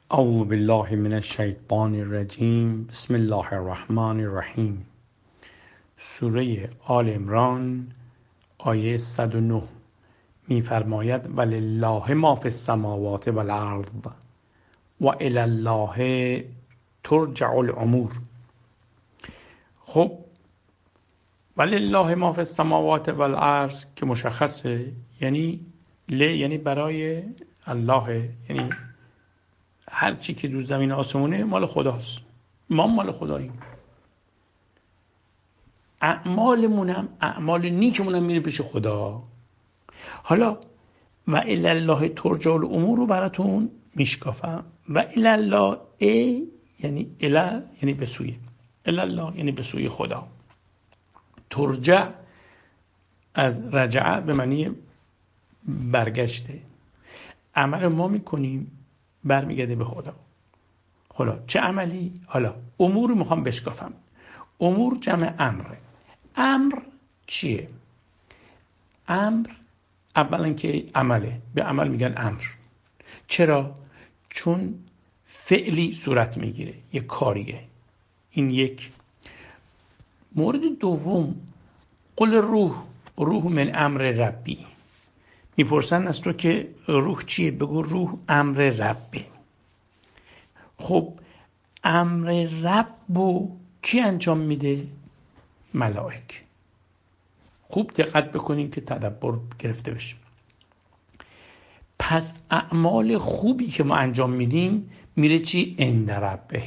اعوذ بالله من الشیطان الرجیم. بسم الله الرحمن الرحیم. سوره آل عمران آیه 109 می‌فرماید ولله ما فی السماوات والارض و الی الله ترجع الامور. خب ولله ما فی السماوات والارض که مشخصه، یعنی برای الله، یعنی هر چی که دو زمین آسمونه مال خداست، ما مال خداییم. اعمال نیکمونم میره پیش خدا. حالا و الی الله ترجع الامور رو براتون میشکافم. و الی الله یعنی الی یعنی به سوی، الی الله یعنی به سوی خدا. ترجع از رجعه به معنی برگشته. عمل ما میکنیم برمیگرده به خدا. حالا چه عملی؟ حالا امور میخوام بشکافم. امور جمع امره. امر چیه؟ امر اولا که عمله، به عمل میگن امر. چرا؟ چون فعلی صورت میگیره، یک کاریه. این یک. مورد دوم، قل روح من امر ربی. میپرسن از تو که روح چیه؟ بگو روح امر ربه. خب امر ربو کی انجام میده؟ ملائک. خوب دقت بکنین که تدبر گرفته بشه. پس اعمال خوبی که ما انجام میدیم میره چی؟ عند ربه.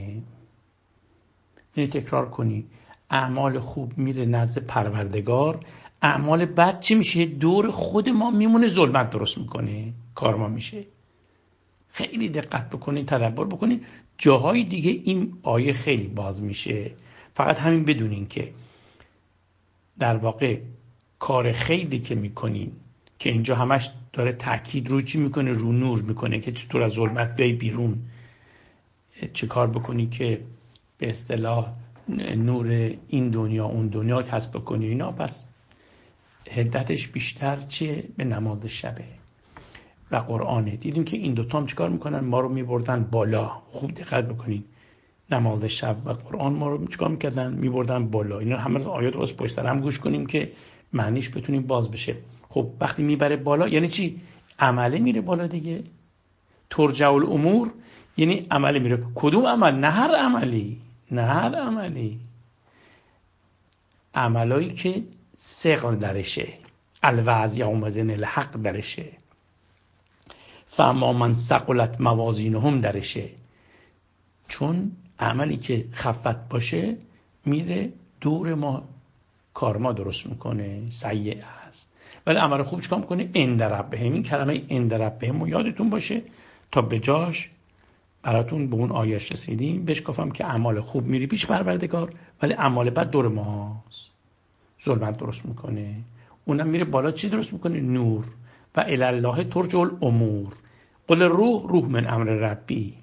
اینو تکرار کنی. اعمال خوب میره نزد پروردگار، اعمال بد چی میشه؟ دور خود ما میمونه، ظلمت درست میکنه، کار ما میشه. خیلی دقت بکنین، تدبر بکنین. جاهای دیگه این آیه خیلی باز میشه. فقط همین بدونین که در واقع کار خیلی که میکنین، که اینجا همش داره تاکید رو چی میکنه؟ رو نور میکنه که چطور از ظلمت بیای بیرون، چه کار بکنی که به اصطلاح نور این دنیا اون دنیا کسب بکنی. اینا پس حدتش بیشتر چیه؟ به نماز شبه و قرآنه. دیدیم که این دوتا هم چیکار میکنن؟ ما رو میبردن بالا. خوب دقت بکنین. نماز شب و قرآن ما رو چیکار میکردن؟ میبردن بالا. اینا همه آیات رو پشت سر هم گوش کنیم که معنیش بتونیم باز بشه. خب وقتی میبره بالا یعنی چی؟ عمله میره بالا دیگه. ترجع الامور یعنی عمله میره. کدوم عمل؟ نه هر عملی، نه هر عملی. عملایی که ثقل درشه، الوعظ یومئذ الحق درشه، فاما من ثقلت موازینهم درشه. چون عملی که خفت باشه میره دور ما، کار ما درست میکنه، سیئه است. ولی عمل خوب چیکار میکنه؟ عند ربهم. این کلمه عند ربهم یادتون باشه تا به جاش براتون به اون آیه‌اش رسیدیم. بشکافم که اعمال خوب میری پیش پروردگار، ولی اعمال بد دور ماست، ظلمت درست میکنه. اونم میره بالا، چی درست میکنه؟ نور. و الی الله ترجع الامور. قل روح من امر ربی.